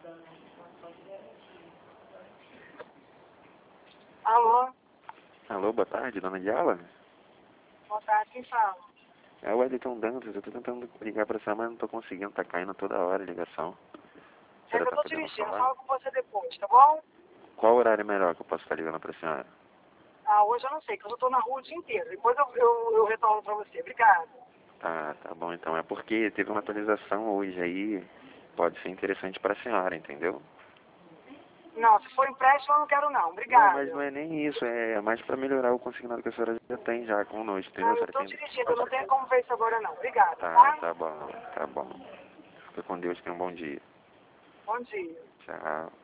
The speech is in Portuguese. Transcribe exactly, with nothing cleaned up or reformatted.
Alô? Alô, boa tarde, dona Diala? Boa tarde, quem fala? É o Wellington Dantas, eu tô tentando ligar pra você, mas não tô conseguindo, tá caindo toda hora a ligação. A É senhora que eu tá tô podendo dirigindo, eu falar? falo com você depois, tá bom? Qual horário melhor que eu posso estar ligando pra senhora? Ah, hoje eu não sei, porque eu tô na rua o dia inteiro. Depois eu, eu, eu retorno pra você. Obrigada. Tá, tá bom então. É porque teve uma atualização hoje aí, pode ser interessante pra senhora, entendeu? Não, se for empréstimo eu não quero não. Não, Obrigada. mas não é nem isso, é mais pra melhorar o consignado que a senhora já tem já conosco, entendeu? Não, A eu senhora tô tem... dirigindo, eu não tenho como ver isso agora não. Obrigada, Tá, tá? tá bom, tá bom. Fica com Deus, tenha um bom dia. Bom dia. Tchau.